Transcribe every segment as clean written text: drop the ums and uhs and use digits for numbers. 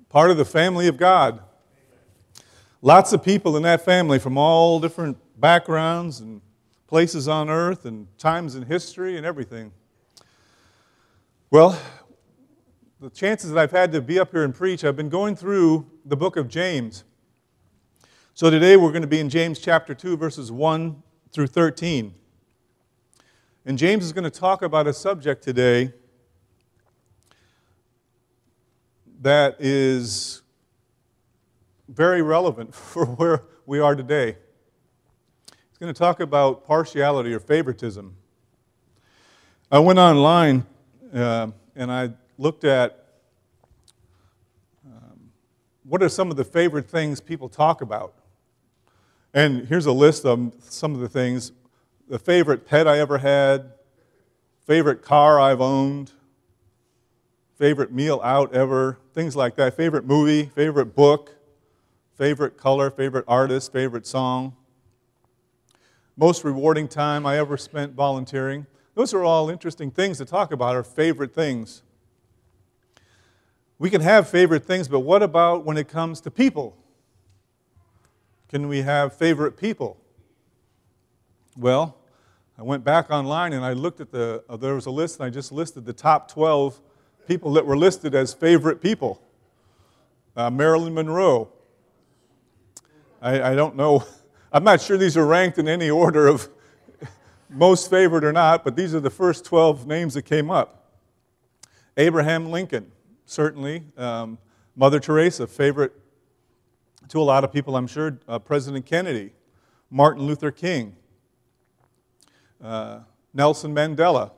part of the family of God. Lots of people in that family from all different backgrounds and places on earth and times in history and everything. Well, the chances that I've had to be up here and preach, I've been going through the book of James. So today we're going to be in James chapter 2, verses 1 through 13. And James is going to talk about a subject today that is very relevant for where we are today. He's going to talk about partiality or favoritism. I went online and I looked at what are some of the favorite things people talk about. And here's a list of some of the things. The favorite pet I ever had, favorite car I've owned, favorite meal out ever, things like that. Favorite movie, favorite book, favorite color, favorite artist, favorite song. Most rewarding time I ever spent volunteering. Those are all interesting things to talk about, our favorite things. We can have favorite things, but what about when it comes to people? Can we have favorite people? Well, I went back online and I looked at there was a list, and I just listed the top 12 people that were listed as favorite people. Marilyn Monroe. I don't know. I'm not sure these are ranked in any order of most favorite or not, but these are the first 12 names that came up. Abraham Lincoln, certainly. Mother Teresa, favorite to a lot of people, I'm sure. President Kennedy. Martin Luther King. Nelson Mandela.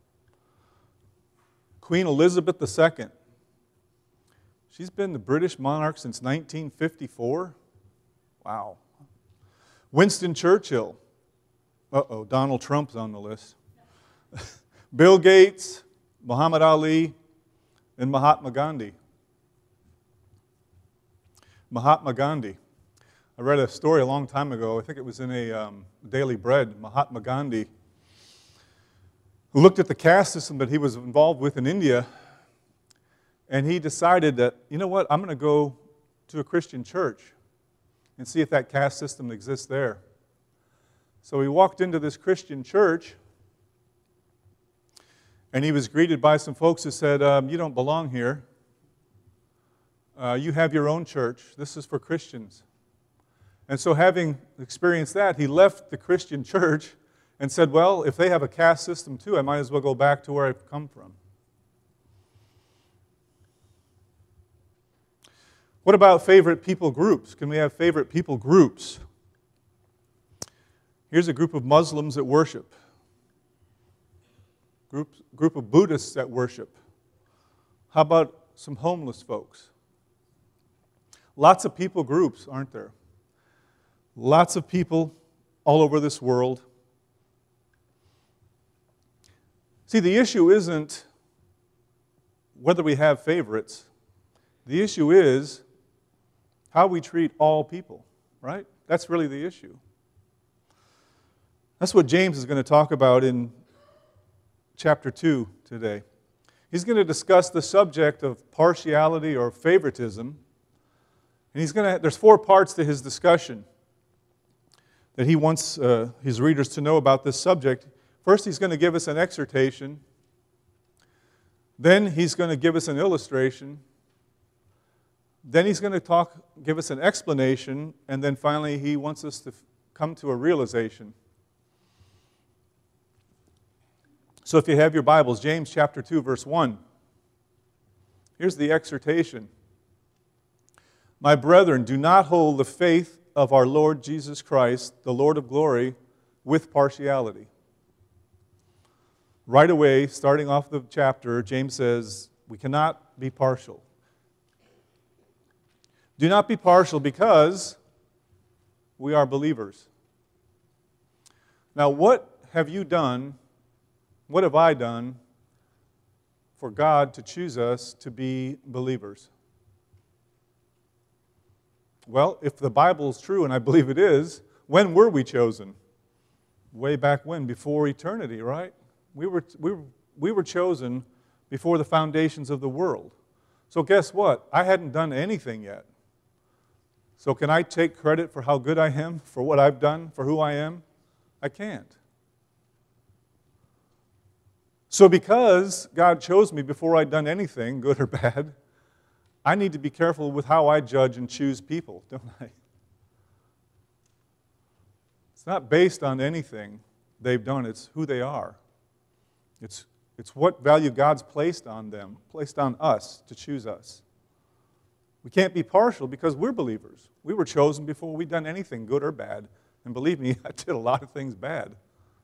Queen Elizabeth II. She's been the British monarch since 1954. Wow. Winston Churchill. Uh-oh, Donald Trump's on the list. Bill Gates, Muhammad Ali, and Mahatma Gandhi. Mahatma Gandhi. I read a story a long time ago, I think it was in a Daily Bread. Mahatma Gandhi, who looked at the caste system that he was involved with in India, and he decided that, you know what, I'm going to go to a Christian church and see if that caste system exists there. So he walked into this Christian church, and he was greeted by some folks who said, you don't belong here. You have your own church. This is for Christians. And so having experienced that, he left the Christian church and said, well, if they have a caste system too, I might as well go back to where I've come from. What about favorite people groups? Can we have favorite people groups? Here's a group of Muslims that worship. Group of Buddhists that worship. How about some homeless folks? Lots of people groups, aren't there? Lots of people all over this world. See, the issue isn't whether we have favorites. The issue is how we treat all people, right? That's really the issue. That's what James is going to talk about in chapter 2 today. He's going to discuss the subject of partiality or favoritism. And there's 4 parts to his discussion that he wants his readers to know about this subject. First, he's going to give us an exhortation. Then he's going to give us an illustration. Then he's going to give us an explanation. And then finally, he wants us to come to a realization. So if you have your Bibles, James chapter 2, verse 1. Here's the exhortation. My brethren, do not hold the faith of our Lord Jesus Christ, the Lord of glory, with partiality. Right away, starting off the chapter, James says, we cannot be partial. Do not be partial because we are believers. Now, what have you done, what have I done for God to choose us to be believers? Well, if the Bible is true, and I believe it is, when were we chosen? Way back when, before eternity, right? We were chosen before the foundations of the world. So guess what? I hadn't done anything yet. So can I take credit for how good I am, for what I've done, for who I am? I can't. So because God chose me before I'd done anything, good or bad, I need to be careful with how I judge and choose people, don't I? It's not based on anything they've done, it's who they are. It's what value God's placed on them, placed on us to choose us. We can't be partial because we're believers. We were chosen before we'd done anything, good or bad. And believe me, I did a lot of things bad.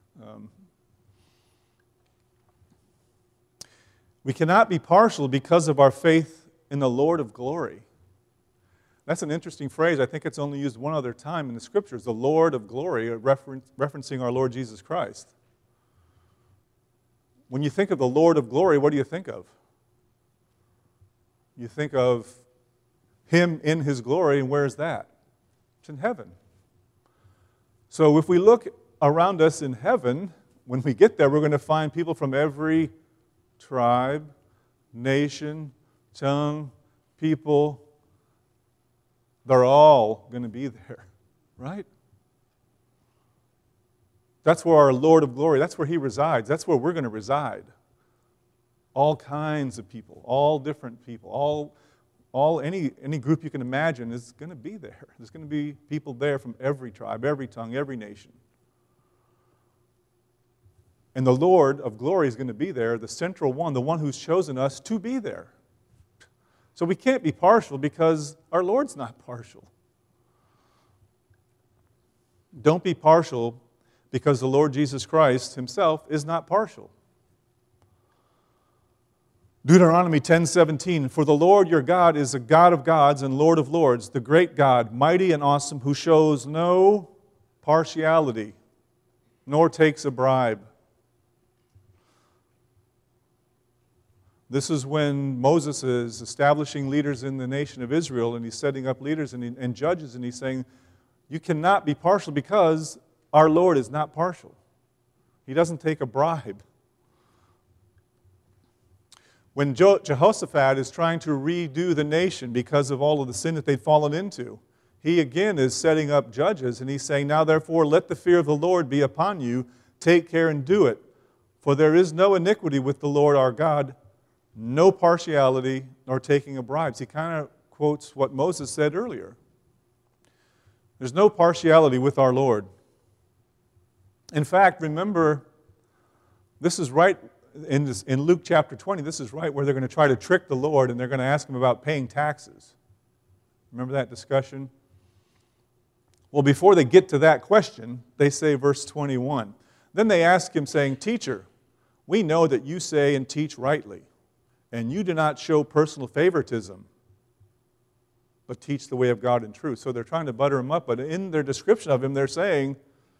We cannot be partial because of our faith in the Lord of glory. That's an interesting phrase. I think it's only used one other time in the Scriptures, the Lord of glory, referencing our Lord Jesus Christ. When you think of the Lord of glory, what do you think of? You think of Him in His glory, and where is that? It's in heaven. So if we look around us in heaven, when we get there, we're going to find people from every tribe, nation, tongue, people. They're all going to be there, right? That's where our Lord of glory, that's where He resides. That's where we're going to reside. All kinds of people, all different people, any group you can imagine is going to be there. There's going to be people there from every tribe, every tongue, every nation. And the Lord of glory is going to be there, the central one, the one who's chosen us to be there. So we can't be partial because our Lord's not partial. Don't be partial because the Lord Jesus Christ Himself is not partial. Deuteronomy 10:17, "For the Lord your God is a God of gods and Lord of lords, the great God, mighty and awesome, who shows no partiality, nor takes a bribe." This is when Moses is establishing leaders in the nation of Israel, and he's setting up leaders and judges, and he's saying, you cannot be partial because our Lord is not partial. He doesn't take a bribe. When Jehoshaphat is trying to redo the nation because of all of the sin that they'd fallen into, he again is setting up judges, and he's saying, now therefore let the fear of the Lord be upon you, take care and do it. For there is no iniquity with the Lord our God, no partiality, nor taking of bribes. He kind of quotes what Moses said earlier. There's no partiality with our Lord. In fact, remember, this is right in Luke chapter 20, this is right where they're going to try to trick the Lord, and they're going to ask Him about paying taxes. Remember that discussion? Well, before they get to that question, they say, verse 21, then they ask Him, saying, Teacher, we know that you say and teach rightly, and you do not show personal favoritism, but teach the way of God in truth. So they're trying to butter Him up, but in their description of Him, they're saying,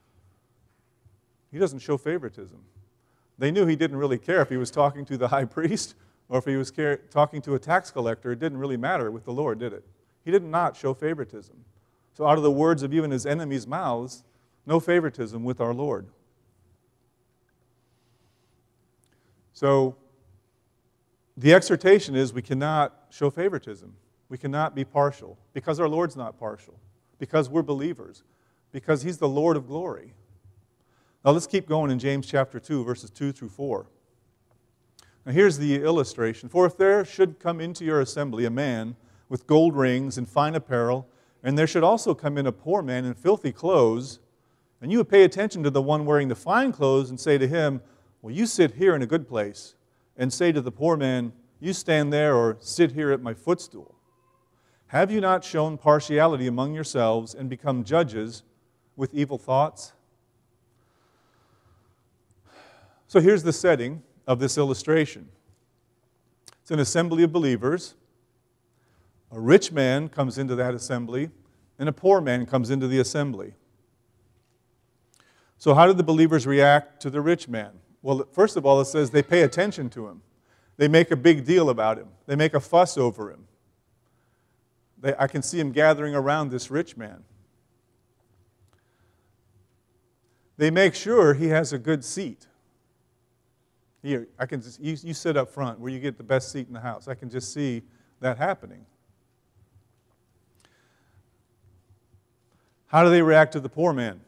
He doesn't show favoritism. They knew He didn't really care if He was talking to the high priest or if He was talking to a tax collector. It didn't really matter with the Lord, did it? He did not show favoritism. So out of the words of even His enemies' mouths, no favoritism with our Lord. So the exhortation is we cannot show favoritism. We cannot be partial because our Lord's not partial, because we're believers, because He's the Lord of glory. Now let's keep going in James chapter 2, verses 2 through 4. Now here's the illustration. For if there should come into your assembly a man with gold rings and fine apparel, and there should also come in a poor man in filthy clothes, and you would pay attention to the one wearing the fine clothes and say to him, well, you sit here in a good place, and say to the poor man, you stand there or sit here at my footstool. Have you not shown partiality among yourselves and become judges with evil thoughts? So here's the setting of this illustration. It's an assembly of believers. A rich man comes into that assembly, and a poor man comes into the assembly. So how did the believers react to the rich man? Well, first of all, it says they pay attention to him. They make a big deal about him. They make a fuss over him. I can see him gathering around this rich man. They make sure he has a good seat. Here, you sit up front where you get the best seat in the house. I can just see that happening. How do they react to the poor man?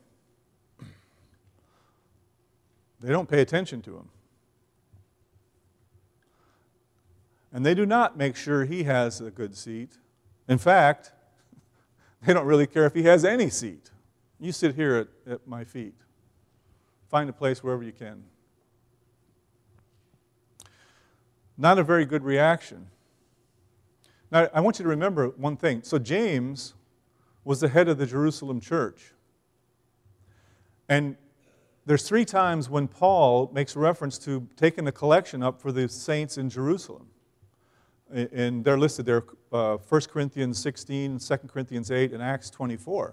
They don't pay attention to him. And they do not make sure he has a good seat. In fact, they don't really care if he has any seat. You sit here at my feet. Find a place wherever you can. Not a very good reaction. Now, I want you to remember one thing. So James was the head of the Jerusalem church. And there's 3 times when Paul makes reference to taking a collection up for the saints in Jerusalem. And they're listed there, 1 Corinthians 16, 2 Corinthians 8, and Acts 24.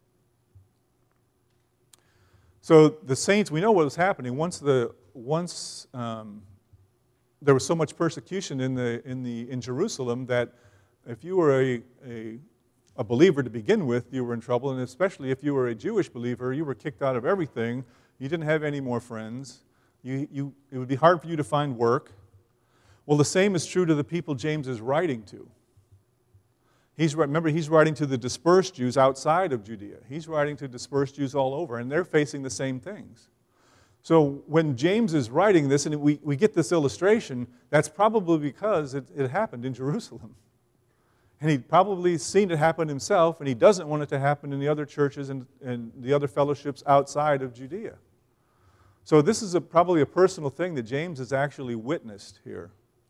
So the saints, we know what was happening. Once there was so much persecution in Jerusalem that if you were a believer to begin with, you were in trouble, and especially if you were a Jewish believer, you were kicked out of everything. You didn't have any more friends. It would be hard for you to find work. Well, the same is true to the people James is writing to. Remember, he's writing to the dispersed Jews outside of Judea. He's writing to dispersed Jews all over, and they're facing the same things. So when James is writing this, and we get this illustration, that's probably because it happened in Jerusalem. And he'd probably seen it happen himself, and he doesn't want it to happen in the other churches and the other fellowships outside of Judea. So this is probably a personal thing that James has actually witnessed here.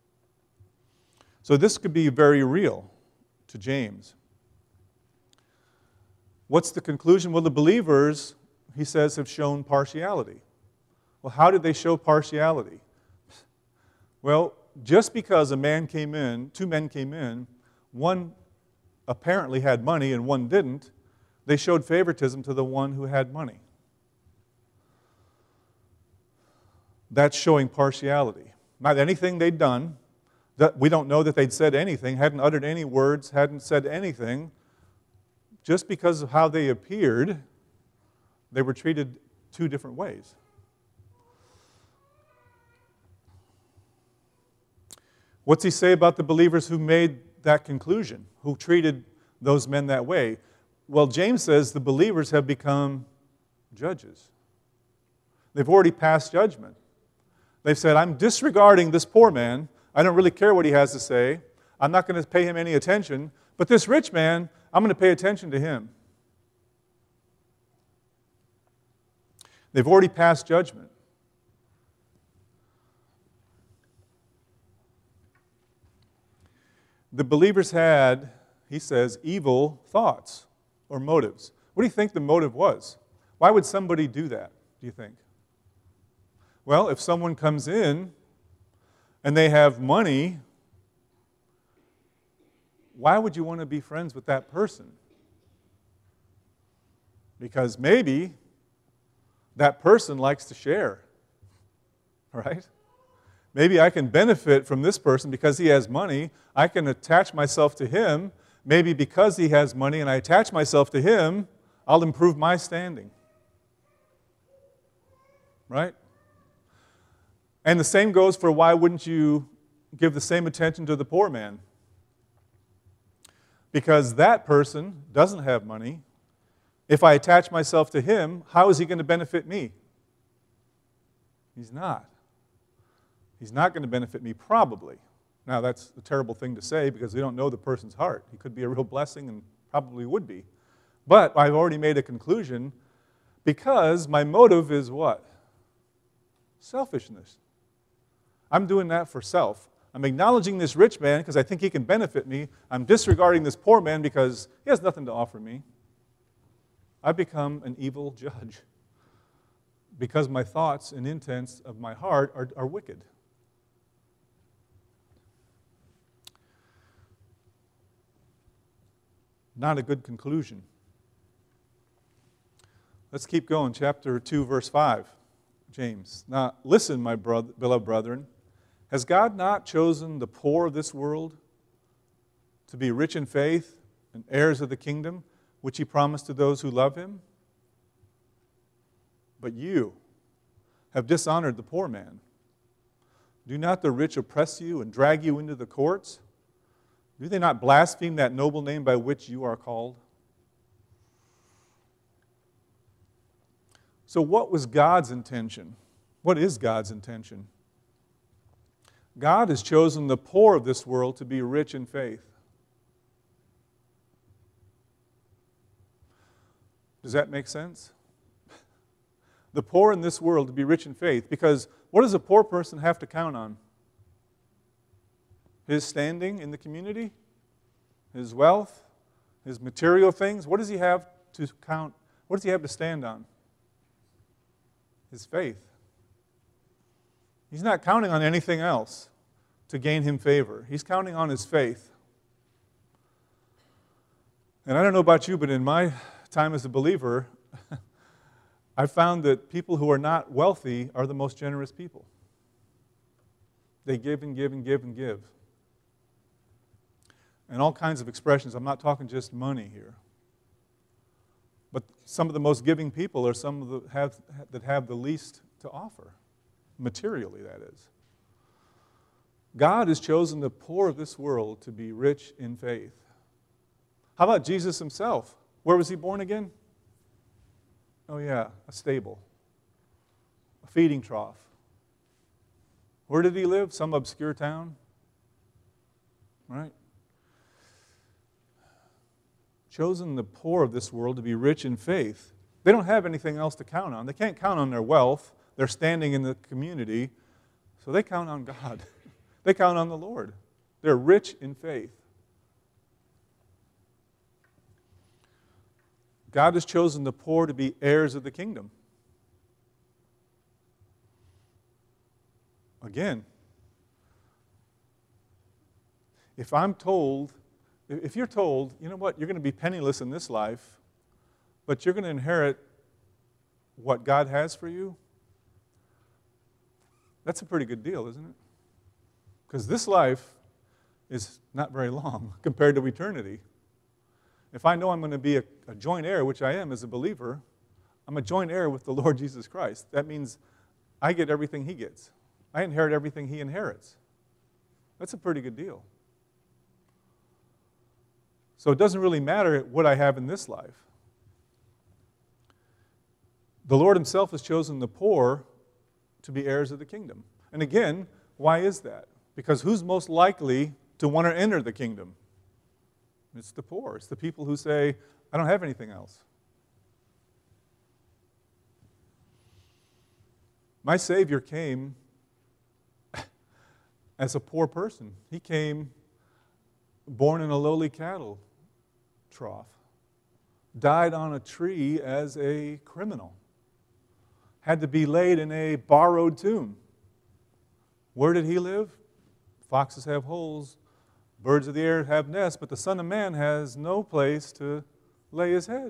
So this could be very real to James. What's the conclusion? Well, the believers, he says, have shown partiality. Well, how did they show partiality? Well, just because two men came in, one apparently had money and one didn't, they showed favoritism to the one who had money. That's showing partiality. Not anything they'd done. We don't know that they'd said anything, hadn't uttered any words, hadn't said anything. Just because of how they appeared, they were treated 2 different ways. What's he say about the believers who made that conclusion, who treated those men that way? Well, James says the believers have become judges. They've already passed judgment. They've said, I'm disregarding this poor man. I don't really care what he has to say. I'm not going to pay him any attention. But this rich man, I'm going to pay attention to him. They've already passed judgment. The believers had, he says, evil thoughts or motives. What do you think the motive was? Why would somebody do that, do you think? Well, if someone comes in and they have money, why would you want to be friends with that person? Because maybe that person likes to share, right? Maybe I can benefit from this person because he has money. I can attach myself to him. Maybe because he has money and I attach myself to him, I'll improve my standing. Right? And the same goes for why wouldn't you give the same attention to the poor man? Because that person doesn't have money. If I attach myself to him, how is he going to benefit me? He's not. He's not going to benefit me, probably. Now, that's a terrible thing to say because we don't know the person's heart. He could be a real blessing and probably would be. But I've already made a conclusion because my motive is what? Selfishness. I'm doing that for self. I'm acknowledging this rich man because I think he can benefit me. I'm disregarding this poor man because he has nothing to offer me. I've become an evil judge because my thoughts and intents of my heart are wicked. Not a good conclusion. Let's keep going. Chapter 2, verse 5, James. Now, listen, my beloved brethren. Has God not chosen the poor of this world to be rich in faith and heirs of the kingdom, which he promised to those who love him? But you have dishonored the poor man. Do not the rich oppress you and drag you into the courts? Do they not blaspheme that noble name by which you are called? So what was God's intention? What is God's intention? God has chosen the poor of this world to be rich in faith. Does that make sense? The poor in this world to be rich in faith, because what does a poor person have to count on? His standing in the community? His wealth? His material things? What does he have to count? What does he have to stand on? His faith. He's not counting on anything else to gain him favor. He's counting on his faith. And I don't know about you, but in my time as a believer, I've found that people who are not wealthy are the most generous people. They give and give and give and give. And all kinds of expressions. I'm not talking just money here. But some of the most giving people are some of that have the least to offer. Materially, that is. God has chosen the poor of this world to be rich in faith. How about Jesus himself? Where was he born again? Oh yeah, a stable. A feeding trough. Where did he live? Some obscure town? Right? Chosen the poor of this world to be rich in faith. They don't have anything else to count on. They can't count on their wealth. They're standing in the community. So they count on God. They count on the Lord. They're rich in faith. God has chosen the poor to be heirs of the kingdom. Again, if you're told, you know what, you're going to be penniless in this life, but you're going to inherit what God has for you, that's a pretty good deal, isn't it? Because this life is not very long compared to eternity. If I know I'm going to be a joint heir, which I am as a believer, I'm a joint heir with the Lord Jesus Christ. That means I get everything he gets. I inherit everything he inherits. That's a pretty good deal. So it doesn't really matter what I have in this life. The Lord himself has chosen the poor to be heirs of the kingdom. And again, why is that? Because who's most likely to want to enter the kingdom? It's the poor. It's the people who say, I don't have anything else. My Savior came as a poor person. He came born in a lowly cattle trough, died on a tree as a criminal, had to be laid in a borrowed tomb. Where did he live? Foxes have holes, birds of the air have nests, but the Son of Man has no place to lay his head.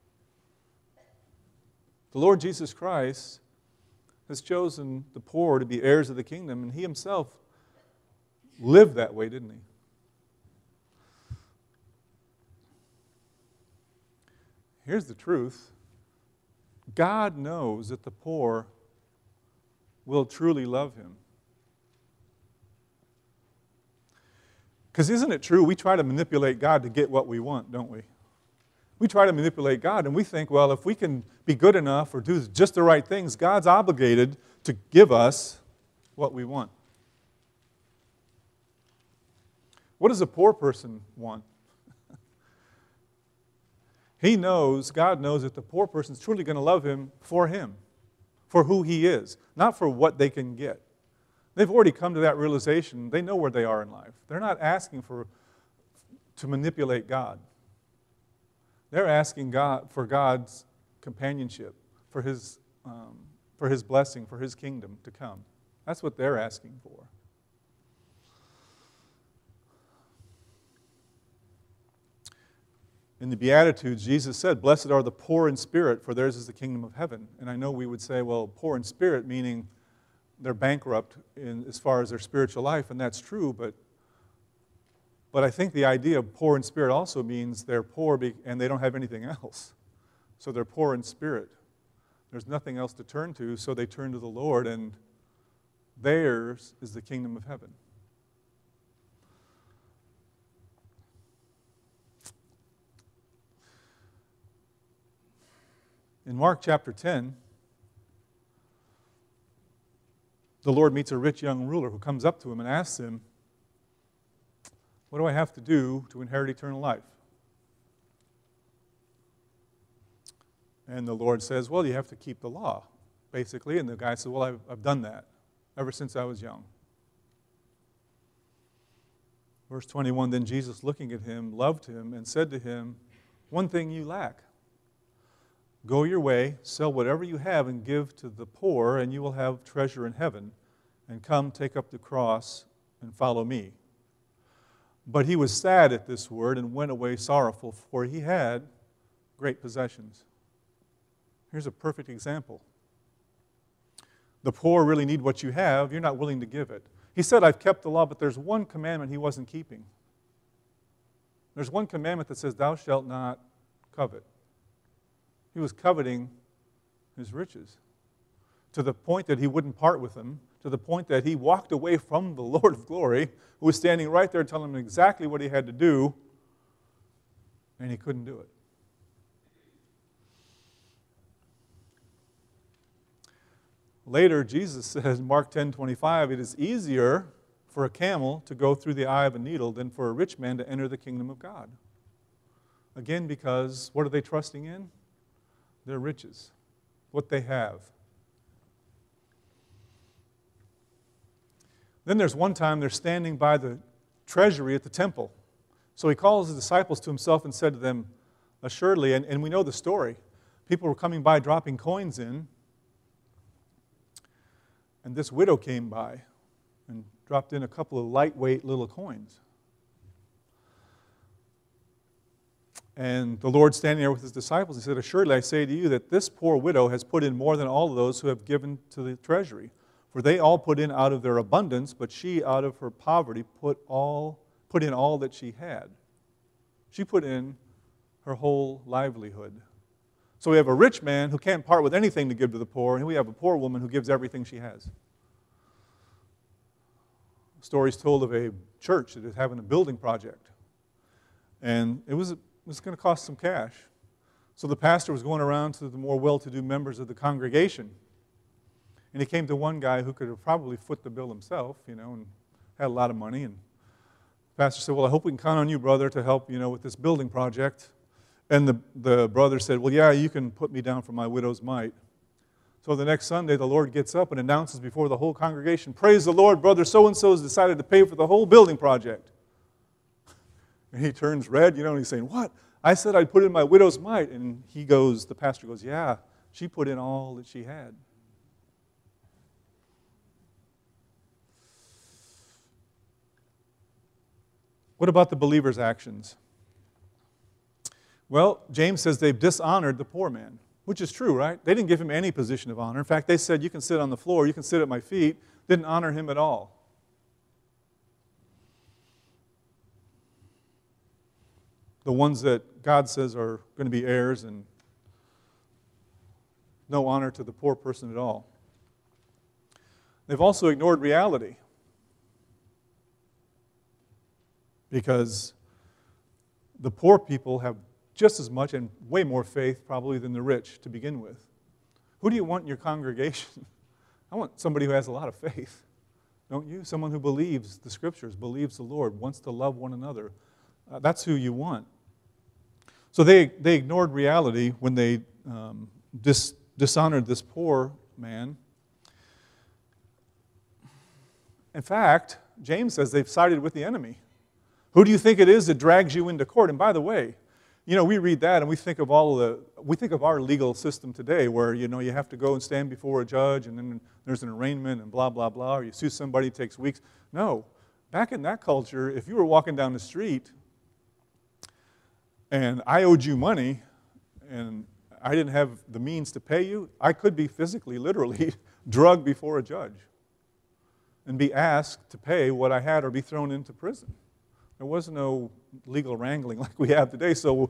The Lord Jesus Christ has chosen the poor to be heirs of the kingdom, and he himself lived that way, didn't he? Here's the truth. God knows that the poor will truly love him. Because isn't it true, we try to manipulate God to get what we want, don't we? We try to manipulate God, and we think, well, if we can be good enough or do just the right things, God's obligated to give us what we want. What does a poor person want? God knows that the poor person is truly going to love him, for who he is, not for what they can get. They've already come to that realization. They know where they are in life. They're not asking to manipulate God. They're asking God for God's companionship, for his blessing, for his kingdom to come. That's what they're asking for. In the Beatitudes, Jesus said, "Blessed are the poor in spirit, for theirs is the kingdom of heaven." And I know we would say, well, poor in spirit, meaning they're bankrupt as far as their spiritual life, and that's true, but I think the idea of poor in spirit also means they're poor and they don't have anything else. So they're poor in spirit. There's nothing else to turn to, so they turn to the Lord, and theirs is the kingdom of heaven. In Mark chapter 10, the Lord meets a rich young ruler who comes up to him and asks him, "What do I have to do to inherit eternal life?" And the Lord says, "Well, you have to keep the law," basically. And the guy says, "Well, I've done that ever since I was young." Verse 21, then Jesus, looking at him, loved him and said to him, "One thing you lack. Go your way, sell whatever you have and give to the poor, and you will have treasure in heaven. And come, take up the cross and follow me." But he was sad at this word and went away sorrowful, for he had great possessions. Here's a perfect example. The poor really need what you have. You're not willing to give it. He said, "I've kept the law," but there's one commandment he wasn't keeping. There's one commandment that says, "Thou shalt not covet." He was coveting his riches to the point that he wouldn't part with them, to the point that he walked away from the Lord of glory, who was standing right there telling him exactly what he had to do, and he couldn't do it. Later, Jesus says in Mark 10:25, "It is easier for a camel to go through the eye of a needle than for a rich man to enter the kingdom of God." Again, because what are they trusting in? Their riches, what they have. Then there's one time they're standing by the treasury at the temple. So he calls his disciples to himself and said to them, assuredly, and we know the story, people were coming by dropping coins in, and this widow came by and dropped in a couple of lightweight little coins. And the Lord, standing there with his disciples, he said, "Assuredly I say to you that this poor widow has put in more than all of those who have given to the treasury. For they all put in out of their abundance, but she out of her poverty put in all that she had." She put in her whole livelihood. So we have a rich man who can't part with anything to give to the poor, and we have a poor woman who gives everything she has. Stories told of a church that is having a building project. And it was going to cost some cash. So the pastor was going around to the more well-to-do members of the congregation. And he came to one guy who could have probably foot the bill himself, and had a lot of money. And the pastor said, "Well, I hope we can count on you, brother, to help, with this building project." And the brother said, "Well, yeah, you can put me down for my widow's mite." So the next Sunday, the Lord gets up and announces before the whole congregation, "Praise the Lord, brother so-and-so has decided to pay for the whole building project." And he turns red, and he's saying, "What? I said I'd put in my widow's mite." And the pastor goes, "Yeah, she put in all that she had." What about the believer's actions? Well, James says they've dishonored the poor man, which is true, right? They didn't give him any position of honor. In fact, they said, "You can sit on the floor, you can sit at my feet." Didn't honor him at all. The ones that God says are going to be heirs, and no honor to the poor person at all. They've also ignored reality, because the poor people have just as much and way more faith probably than the rich to begin with. Who do you want in your congregation? I want somebody who has a lot of faith, don't you? Someone who believes the Scriptures, believes the Lord, wants to love one another. That's who you want. So they ignored reality when they dishonored this poor man. In fact, James says they've sided with the enemy. Who do you think it is that drags you into court? And by the way, we read that and we think of our legal system today, where you have to go and stand before a judge, and then there's an arraignment and blah blah blah, or you sue somebody, it takes weeks. No, back in that culture, if you were walking down the street and I owed you money and I didn't have the means to pay you, I could be physically, literally drugged before a judge and be asked to pay what I had or be thrown into prison. There was no legal wrangling like we have today. So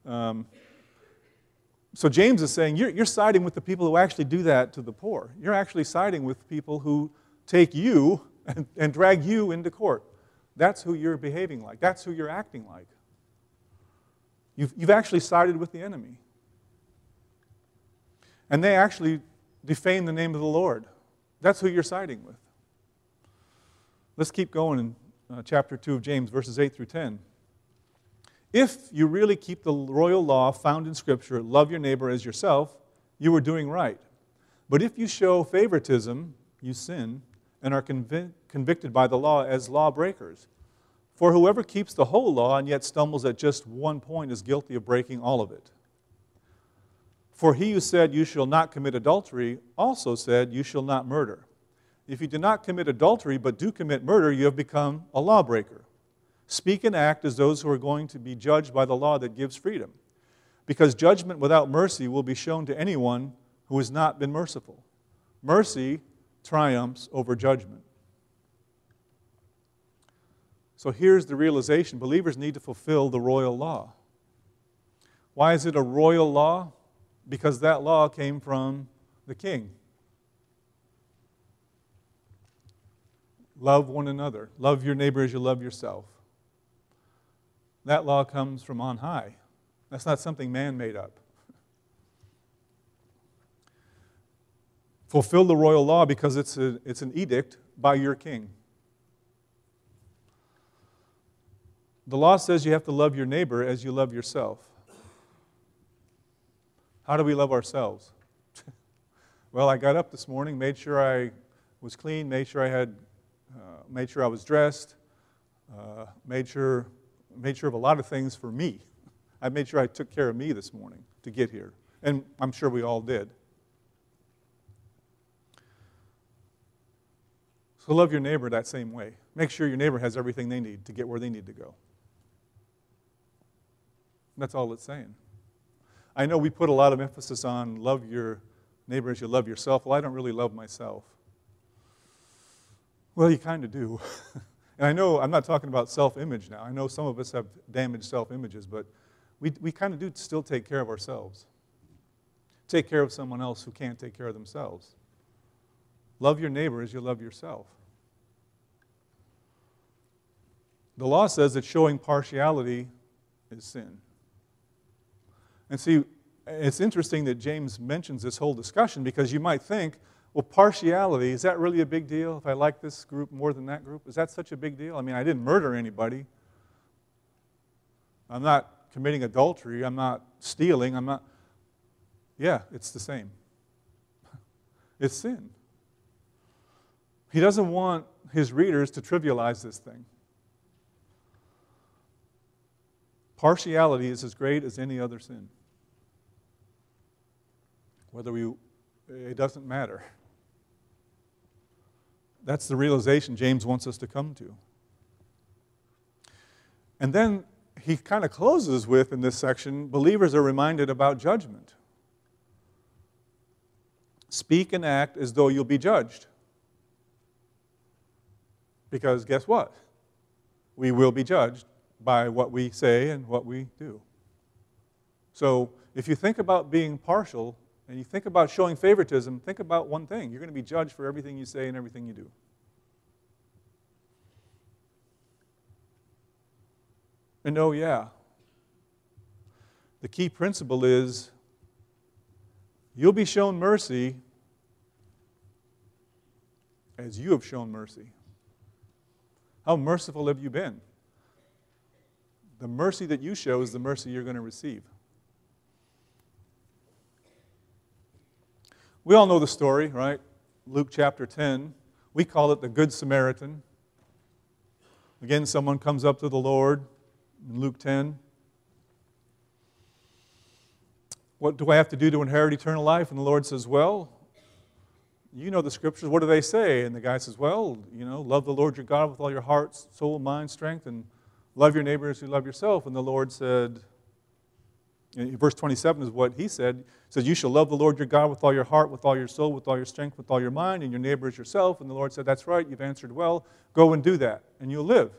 James is saying, you're siding with the people who actually do that to the poor. You're actually siding with people who take you and drag you into court. That's who you're behaving like. That's who you're acting like. You've actually sided with the enemy. And they actually defame the name of the Lord. That's who you're siding with. Let's keep going in chapter 2 of James, verses 8 through 10. If you really keep the royal law found in Scripture, love your neighbor as yourself, you are doing right. But if you show favoritism, you sin and are convicted by the law as lawbreakers. For whoever keeps the whole law and yet stumbles at just one point is guilty of breaking all of it. For he who said, you shall not commit adultery, also said, you shall not murder. If you do not commit adultery but do commit murder, you have become a lawbreaker. Speak and act as those who are going to be judged by the law that gives freedom, because judgment without mercy will be shown to anyone who has not been merciful. Mercy triumphs over judgment. So here's the realization. Believers need to fulfill the royal law. Why is it a royal law? Because that law came from the king. Love one another. Love your neighbor as you love yourself. That law comes from on high. That's not something man made up. Fulfill the royal law because it's an edict by your king. The law says you have to love your neighbor as you love yourself. How do we love ourselves? Well, I got up this morning, made sure I was clean, made sure I was dressed, made sure of a lot of things for me. I made sure I took care of me this morning to get here, and I'm sure we all did. So love your neighbor that same way. Make sure your neighbor has everything they need to get where they need to go. That's all it's saying. I know we put a lot of emphasis on love your neighbor as you love yourself. Well, I don't really love myself. Well, you kind of do. And I know I'm not talking about self-image now. I know some of us have damaged self-images, but we kind of do still take care of ourselves. Take care of someone else who can't take care of themselves. Love your neighbor as you love yourself. The law says that showing partiality is sin. And see, it's interesting that James mentions this whole discussion because you might think, well, partiality, is that really a big deal? If I like this group more than that group, is that such a big deal? I mean, I didn't murder anybody. I'm not committing adultery. I'm not stealing. I'm not. Yeah, it's the same. It's sin. He doesn't want his readers to trivialize this thing. Partiality is as great as any other sin. It doesn't matter. That's the realization James wants us to come to. And then he kind of closes with, in this section, believers are reminded about judgment. Speak and act as though you'll be judged. Because guess what? We will be judged by what we say and what we do. So if you think about being partial and you think about showing favoritism, think about one thing. You're going to be judged for everything you say and everything you do. And oh yeah, the key principle is you'll be shown mercy as you have shown mercy. How merciful have you been? The mercy that you show is the mercy you're going to receive. We all know the story, right? Luke chapter 10. We call it the Good Samaritan. Again, someone comes up to the Lord in Luke 10. What do I have to do to inherit eternal life? And the Lord says, well, you know the scriptures. What do they say? And the guy says, well, love the Lord your God with all your heart, soul, mind, strength, and love your neighbor as you love yourself. And the Lord said, verse 27 is what he said. He says, you shall love the Lord your God with all your heart, with all your soul, with all your strength, with all your mind, and your neighbor as yourself. And the Lord said, that's right, you've answered well. Go and do that, and you'll live.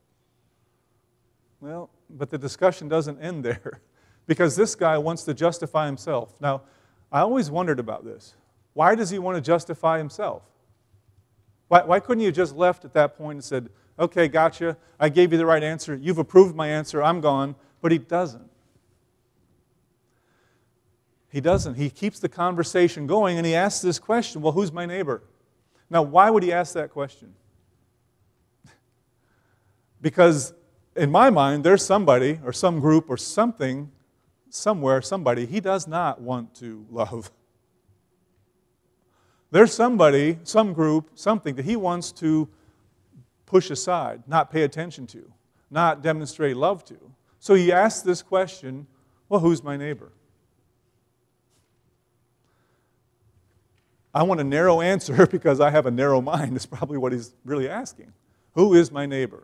Well, but the discussion doesn't end there because this guy wants to justify himself. Now, I always wondered about this. Why does he want to justify himself? Why couldn't he have just left at that point and said, okay, gotcha, I gave you the right answer, you've approved my answer, I'm gone, but he doesn't. He doesn't. He keeps the conversation going, and he asks this question, well, who's my neighbor? Now, why would he ask that question? Because in my mind, there's somebody or some group or something, somewhere, somebody he does not want to love. There's somebody, some group, something that he wants to push aside, not pay attention to, not demonstrate love to. So he asks this question, well, who's my neighbor? I want a narrow answer because I have a narrow mind. Is probably what he's really asking. Who is my neighbor?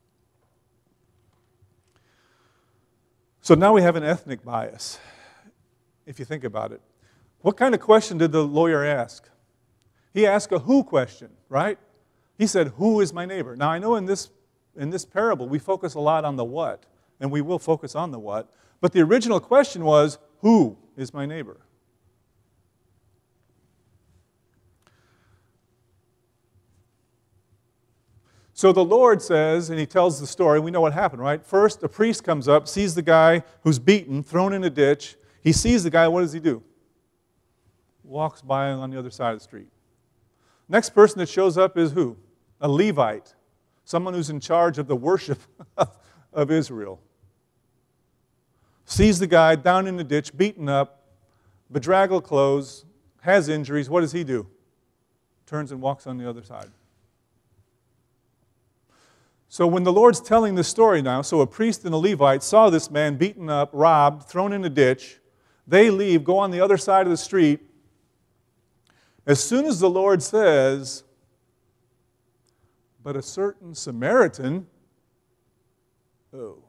So now we have an ethnic bias, if you think about it. What kind of question did the lawyer ask? He asked a who question, right? He said, who is my neighbor? Now I know in this parable we focus a lot on the what, and we will focus on the what, but the original question was, who is my neighbor? So the Lord says, and he tells the story, we know what happened, right? First, a priest comes up, sees the guy who's beaten, thrown in a ditch. He sees the guy, what does he do? Walks by on the other side of the street. Next person that shows up is who? A Levite, someone who's in charge of the worship of Israel. Sees the guy down in the ditch, beaten up, bedraggled clothes, has injuries. What does he do? Turns and walks on the other side. So when the Lord's telling this story now, so a priest and a Levite saw this man beaten up, robbed, thrown in a ditch. They leave, go on the other side of the street. As soon as the Lord says, but a certain Samaritan, oh.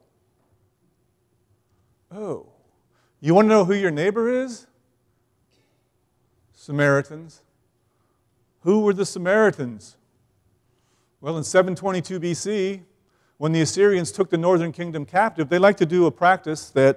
You want to know who your neighbor is? Samaritans. Who were the Samaritans? Well, in 722 BC, when the Assyrians took the northern kingdom captive, they liked to do a practice that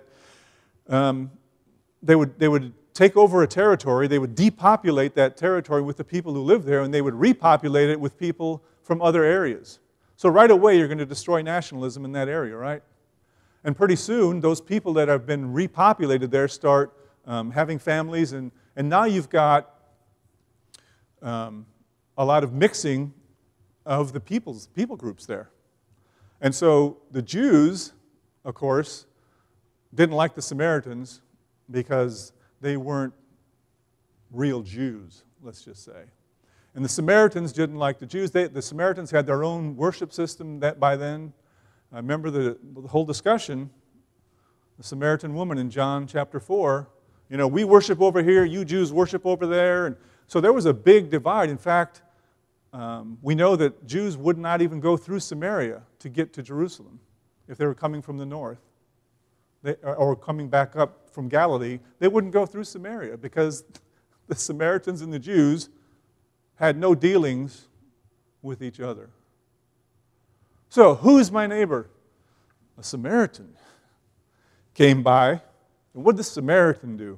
they would take over a territory, they would depopulate that territory with the people who lived there, and they would repopulate it with people from other areas. So right away, you're going to destroy nationalism in that area, right? And pretty soon, those people that have been repopulated there start having families, and now you've got a lot of mixing of the people groups there. And so the Jews, of course, didn't like the Samaritans because they weren't real Jews, let's just say. And the Samaritans didn't like the Jews. The Samaritans had their own worship system by then. I remember the whole discussion, the Samaritan woman in John chapter 4. You know, we worship over here, you Jews worship over there. And so there was a big divide. In fact, we know that Jews would not even go through Samaria to get to Jerusalem if they were coming from the north or coming back up from Galilee. They wouldn't go through Samaria because the Samaritans and the Jews had no dealings with each other. So, who's my neighbor? A Samaritan came by. And what did the Samaritan do?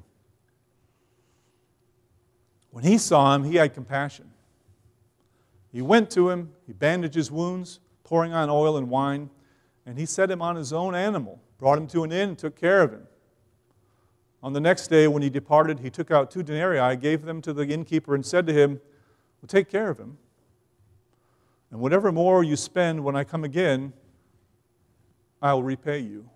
When he saw him, he had compassion. He went to him, he bandaged his wounds, pouring on oil and wine, and he set him on his own animal, brought him to an inn, and took care of him. On the next day, when he departed, he took out 2 denarii, gave them to the innkeeper, and said to him, well, take care of him, and whatever more you spend when I come again, I'll repay you.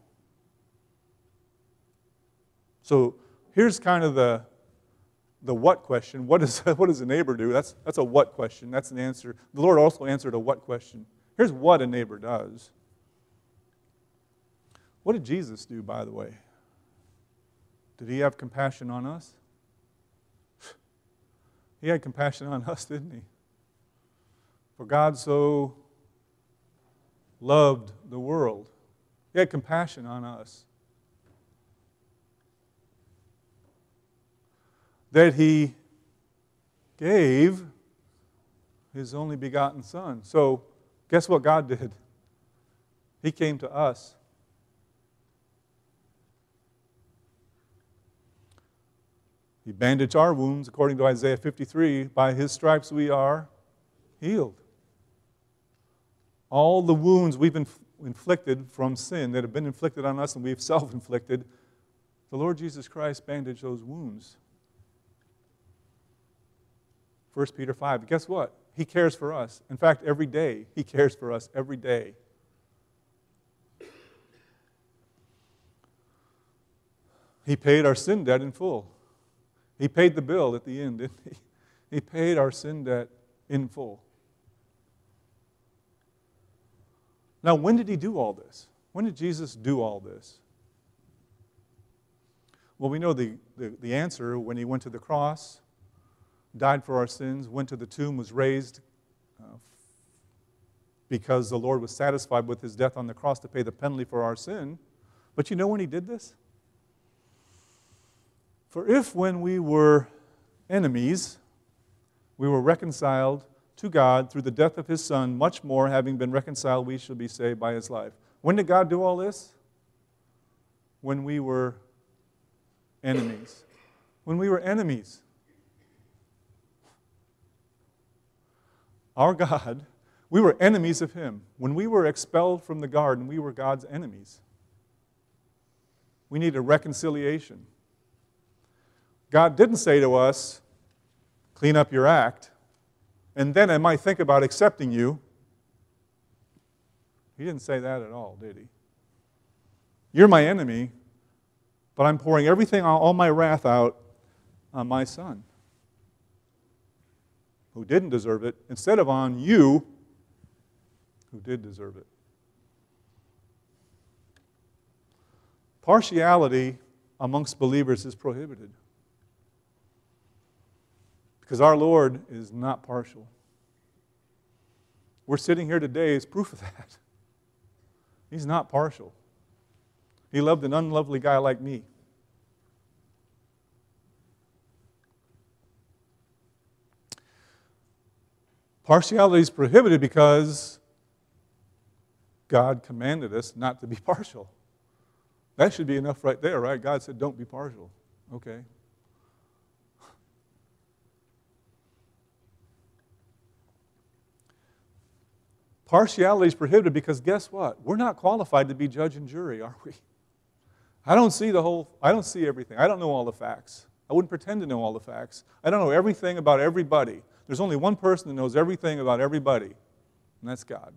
So here's kind of the what question. What does a neighbor do? That's a what question. That's an answer. The Lord also answered a what question. Here's what a neighbor does. What did Jesus do, by the way? Did he have compassion on us? He had compassion on us, didn't he? For God so loved the world. He had compassion on us. That he gave his only begotten Son. So, guess what God did? He came to us. He bandaged our wounds, according to Isaiah 53. By his stripes we are healed. All the wounds we've inflicted from sin that have been inflicted on us and we've self-inflicted, The Lord Jesus Christ bandaged those wounds. 1 Peter 5. Guess what? He cares for us. In fact, every day, He cares for us every day. He paid our sin debt in full. He paid the bill at the end, didn't He? He paid our sin debt in full. Now, when did He do all this? When did Jesus do all this? Well, we know the answer when He went to the cross, died for our sins, went to the tomb, was raised because the Lord was satisfied with His death on the cross to pay the penalty for our sin. But you know when He did this? For if when we were enemies, we were reconciled to God through the death of His Son, much more, having been reconciled, we shall be saved by His life. When did God do all this? When we were enemies. When we were enemies. Our God, we were enemies of Him. When we were expelled from the garden, we were God's enemies. We need a reconciliation. God didn't say to us, clean up your act, and then I might think about accepting you. He didn't say that at all, did He? You're my enemy, but I'm pouring everything, all my wrath out on my Son, who didn't deserve it, instead of on you, who did deserve it. Partiality amongst believers is prohibited. Because our Lord is not partial. We're sitting here today as proof of that. He's not partial. He loved an unlovely guy like me. Partiality is prohibited because God commanded us not to be partial. That should be enough right there, right? God said, don't be partial. Okay. Partiality is prohibited because guess what? We're not qualified to be judge and jury, are we? I don't see everything. I don't know all the facts. I wouldn't pretend to know all the facts. I don't know everything about everybody. There's only one person that knows everything about everybody, and that's God.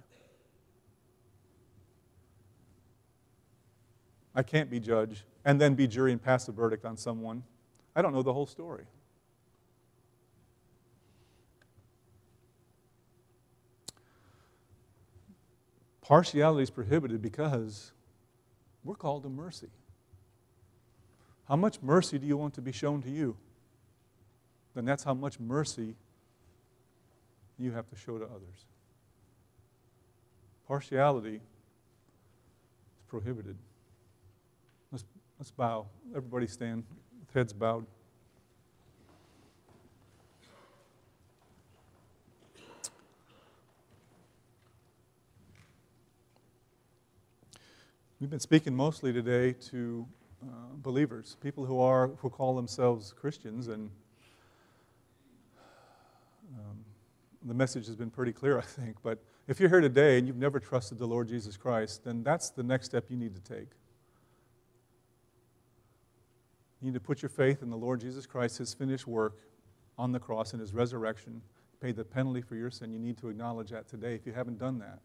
I can't be judge and then be jury and pass a verdict on someone. I don't know the whole story. Partiality is prohibited because we're called to mercy. How much mercy do you want to be shown to you? Then that's how much mercy you have to show to others. Partiality is prohibited. Let's bow. Everybody stand with heads bowed. We've been speaking mostly today to believers, people who call themselves Christians, and the message has been pretty clear, I think. But if you're here today and you've never trusted the Lord Jesus Christ, then that's the next step you need to take. You need to put your faith in the Lord Jesus Christ, His finished work on the cross and His resurrection, paid the penalty for your sin. You need to acknowledge that today if you haven't done that.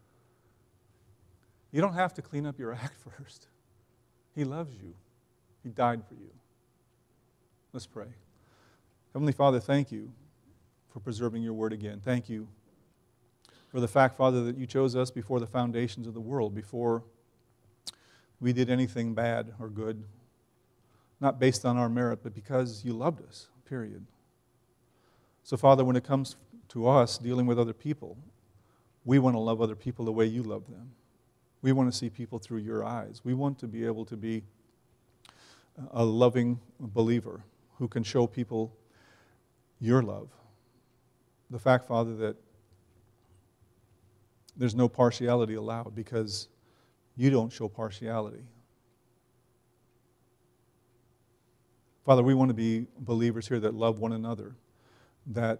You don't have to clean up your act first. He loves you. He died for you. Let's pray. Heavenly Father, thank you for preserving your word again. Thank you for the fact, Father, that you chose us before the foundations of the world, before we did anything bad or good, not based on our merit, but because you loved us, period. So, Father, when it comes to us dealing with other people, we want to love other people the way you love them. We want to see people through your eyes. We want to be able to be a loving believer who can show people your love. The fact, Father, that there's no partiality allowed because you don't show partiality. Father, we want to be believers here that love one another, that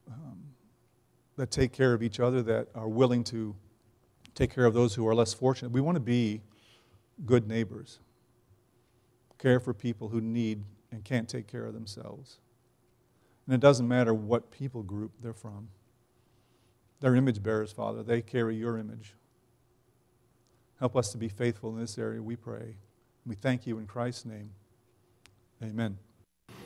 take care of each other, that are willing to take care of those who are less fortunate. We want to be good neighbors. care for people who need and can't take care of themselves. And it doesn't matter what people group they're from. They're image bearers, Father. They carry your image. Help us to be faithful in this area, we pray. We thank you in Christ's name. Amen.